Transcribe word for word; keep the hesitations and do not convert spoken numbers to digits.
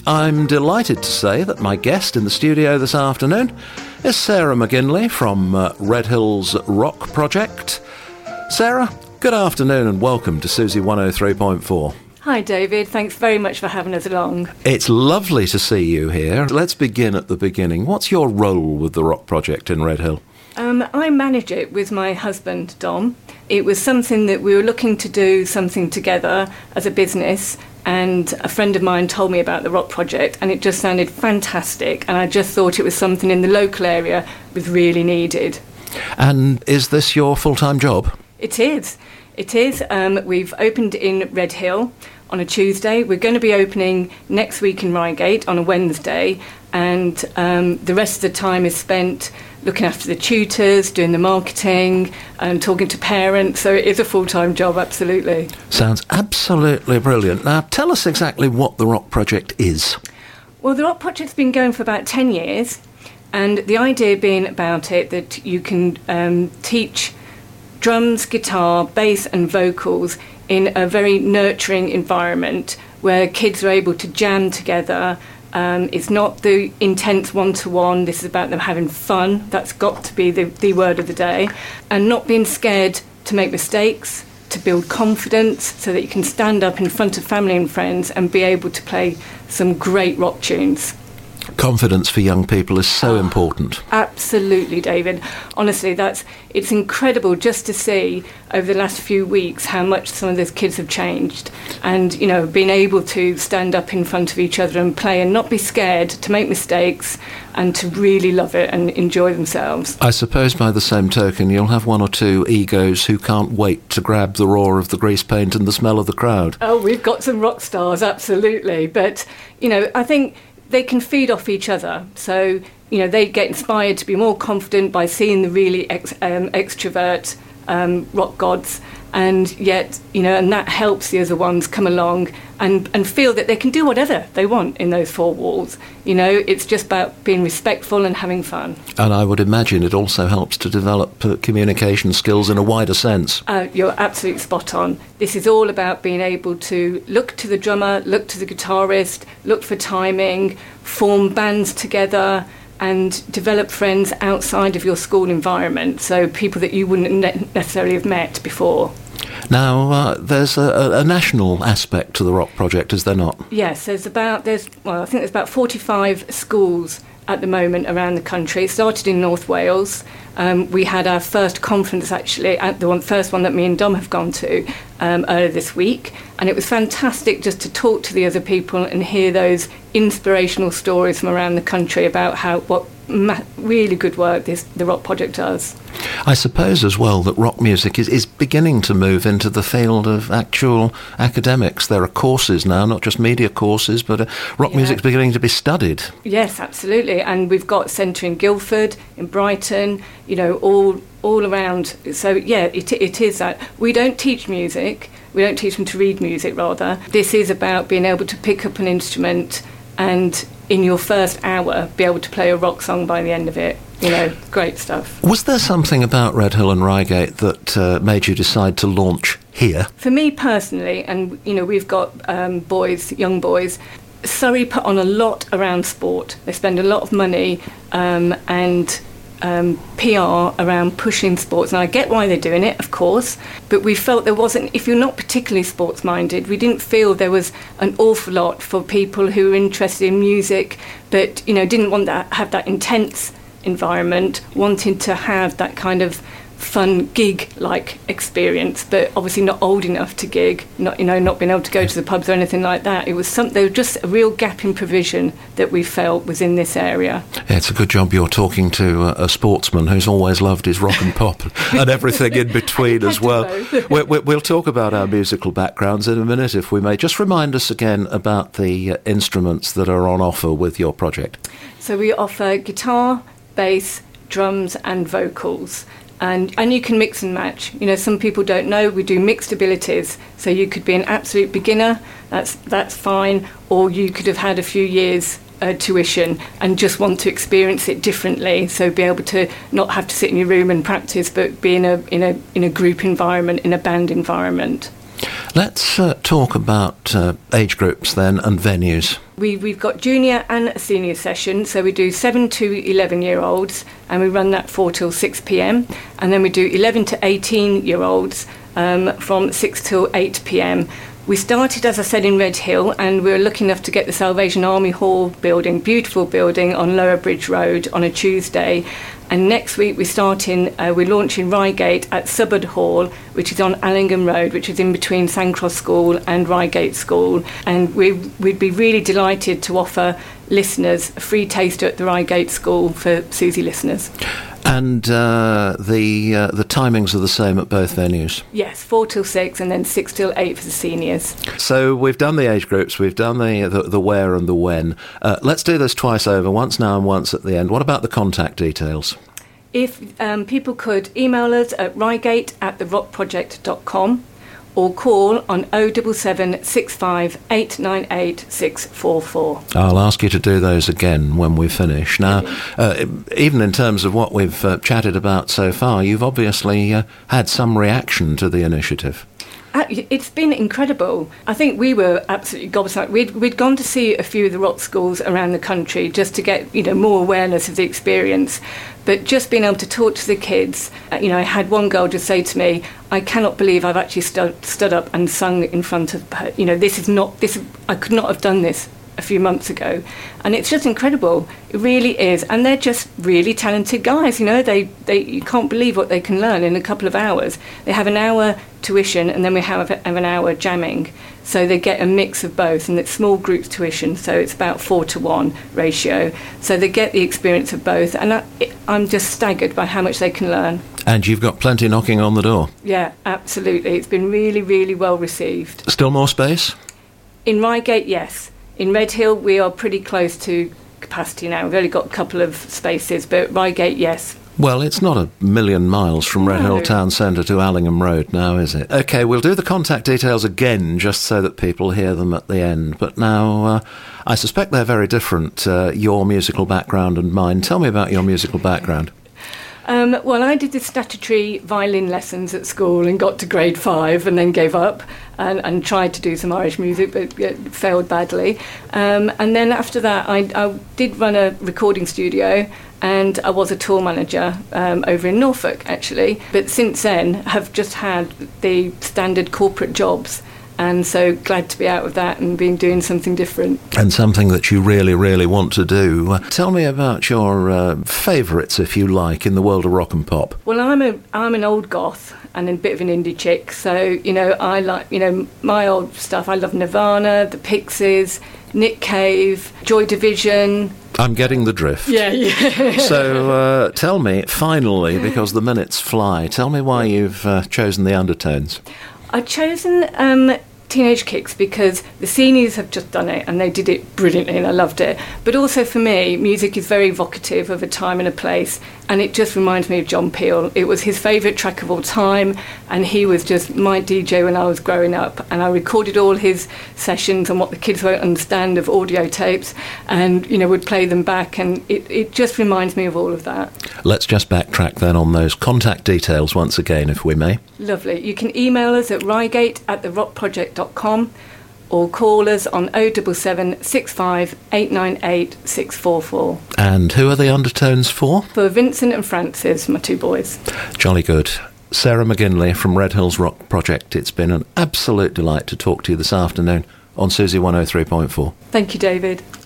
I'm delighted to say that my guest in the studio this afternoon is Sarah McGinley from uh, Red Hills Rock Project. Sarah, good afternoon and welcome to Susie one oh three point four. Hi David, thanks very much for having us along. It's lovely to see you here. Let's begin at the beginning. What's your role with the Rock Project in Red Hill? Um, I manage it with my husband, Dom. It was something that we were looking to do something together as a business, and a friend of mine told me about the Rock Project, and it just sounded fantastic, and I just thought it was something in the local area was really needed. And is this your full-time job? It is. It is. Um, we've opened in Red Hill on a Tuesday. We're going to be opening next week in Reigate on a Wednesday, and um, the rest of the time is spent looking after the tutors, doing the marketing and talking to parents. So it is a full-time job, absolutely. Sounds absolutely brilliant. Now, tell us exactly what the Rock Project is. Well, the Rock Project's been going for about ten years, and the idea being about it that you can um, teach drums, guitar, bass and vocals in a very nurturing environment where kids are able to jam together. Um, it's not the intense one-to-one. This is about them having fun. That's got to be the, the word of the day. And not being scared to make mistakes, to build confidence so that you can stand up in front of family and friends and be able to play some great rock tunes. Confidence for young people is so important. Absolutely, David. Honestly, that's it's incredible just to see over the last few weeks how much some of those kids have changed, and you know, being able to stand up in front of each other and play and not be scared to make mistakes and to really love it and enjoy themselves. I suppose by the same token you'll have one or two egos who can't wait to grab the roar of the grease paint and the smell of the crowd. Oh, we've got some rock stars, absolutely. But you know, I think they can feed off each other. So, you know, they get inspired to be more confident by seeing the really ex- um, extrovert um, rock gods, and yet, you know, and that helps the other ones come along and, and feel that they can do whatever they want in those four walls. You know, it's just about being respectful and having fun. And I would imagine it also helps to develop uh, communication skills in a wider sense. Uh, you're absolutely spot on. This is all about being able to look to the drummer, look to the guitarist, look for timing, form bands together, and develop friends outside of your school environment, so people that you wouldn't ne- necessarily have met before. Now, uh, there's a, a national aspect to the Rock Project, is there not? Yes, there's about, there's well, I think there's about forty-five schools at the moment around the country. It started in North Wales. Um, we had our first conference, actually, at the one, first one that me and Dom have gone to um, earlier this week, and it was fantastic just to talk to the other people and hear those inspirational stories from around the country about how what ma- really good work this the Rock Project does. I suppose as well that rock music is, is beginning to move into the field of actual academics. There are courses now, not just media courses, but uh, rock Yeah. music's beginning to be studied. Yes, absolutely. And we've got centre in Guildford, in Brighton, you know, all all around. So, yeah, it it is that. We don't teach music. We don't teach them to read music, rather. This is about being able to pick up an instrument and, in your first hour, be able to play a rock song by the end of it. You know, great stuff. Was there something about Red Hill and Reigate that uh, made you decide to launch here? For me personally, and, you know, we've got um, boys, young boys, Surrey put on a lot around sport. They spend a lot of money um, and um, P R around pushing sports. And I get why they're doing it, of course, but we felt there wasn't, if you're not particularly sports-minded, we didn't feel there was an awful lot for people who were interested in music but, you know, didn't want that, have that intense environment, wanting to have that kind of fun gig-like experience, but obviously not old enough to gig, not you know, not being able to go to the pubs or anything like that. It was some, there was just a real gap in provision that we felt was in this area. Yeah, it's a good job you're talking to a, a sportsman who's always loved his rock and pop and everything in between as well. we, we, we'll talk about our musical backgrounds in a minute, if we may. Just remind us again about the uh, instruments that are on offer with your project. So we offer guitar, bass, drums and vocals. And and you can mix and match. You know, some people don't know, we do mixed abilities. So you could be an absolute beginner, that's that's fine, or you could have had a few years uh, tuition and just want to experience it differently. So be able to not have to sit in your room and practice, but be in a in a in a group environment, in a band environment. Let's uh, talk about uh, age groups then and venues. We, we've got junior and a senior session, so we do seven to eleven year olds and we run that four till six p.m. and then we do eleven to eighteen year olds um, from six till eight p.m. We started, as I said, in Red Hill, and we were lucky enough to get the Salvation Army Hall building, beautiful building on Lower Bridge Road on a Tuesday. And next week we start in, uh, we launch in Reigate at Subbard Hall, which is on Allingham Road, which is in between Sandcross School and Reigate School. And we, we'd be really delighted to offer listeners a free taster at the Reigate School for Susie listeners. And uh, the uh, the timings are the same at both venues? Yes, four till six and then six till eight for the seniors. So we've done the age groups, we've done the the, the where and the when. Uh, let's do this twice over, once now and once at the end. What about the contact details? If um, people could email us at reigate at the rock project dot com or call on oh seven seven, six five, eight nine eight, six four four. I'll ask you to do those again when we finish. Now, uh, even in terms of what we've uh, chatted about so far, you've obviously uh, had some reaction to the initiative. It's been incredible. I think we were absolutely gobsmacked. We'd, we'd gone to see a few of the rock schools around the country just to get, you know, more awareness of the experience. But just being able to talk to the kids, uh, you know, I had one girl just say to me, I cannot believe I've actually stood, stood up and sung in front of her. You know, this is not, this. I could not have done this a few months ago. And it's just incredible. It really is. And they're just really talented guys, you know. They, they you can't believe what they can learn in a couple of hours. They have an hour tuition and then we have, have an hour jamming. So they get a mix of both, and it's small groups tuition, so it's about four to one ratio. So they get the experience of both, and I, I'm just staggered by how much they can learn. And you've got plenty knocking on the door. Yeah, absolutely. It's been really, really well received. Still more space? In Reigate, yes. In Red Hill, we are pretty close to capacity now. We've only got a couple of spaces, but Reigate, yes. Well, it's not a million miles from Red No. Hill Town Centre to Allingham Road now, is it? OK, we'll do the contact details again just so that people hear them at the end. But now, uh, I suspect they're very different, uh, your musical background and mine. Tell me about your musical background. Um, well, I did the statutory violin lessons at school and got to grade five and then gave up and, and tried to do some Irish music, but uh, failed badly. Um, and then after that, I, I did run a recording studio and I was a tour manager um, over in Norfolk, actually. But since then, have just had the standard corporate jobs. And so glad to be out of that and being doing something different. And something that you really, really want to do. Uh, tell me about your uh, favourites, if you like, in the world of rock and pop. Well, I'm a I'm an old goth and a bit of an indie chick. So, you know, I like, you know, my old stuff. I love Nirvana, the Pixies, Nick Cave, Joy Division. I'm getting the drift. Yeah, yeah. So uh, tell me, finally, because the minutes fly, tell me why you've uh, chosen the Undertones. I've chosen um, Teenage Kicks because the seniors have just done it and they did it brilliantly and I loved it. But also for me, music is very evocative of a time and a place, and it just reminds me of John Peel. It was his favourite track of all time, and he was just my D J when I was growing up, and I recorded all his sessions and what the kids won't understand of audio tapes, and, you know, would play them back, and it, it just reminds me of all of that. Let's just backtrack then on those contact details once again, if we may. Lovely. You can email us at reigate at the rock project dot com or call us on oh seven seven, six five, eight nine eight, six four four. And who are the Undertones for? For Vincent and Francis, my two boys. Jolly good. Sarah McGinley from Red Hills Rock Project. It's been an absolute delight to talk to you this afternoon on Susie one oh three point four. Thank you, David.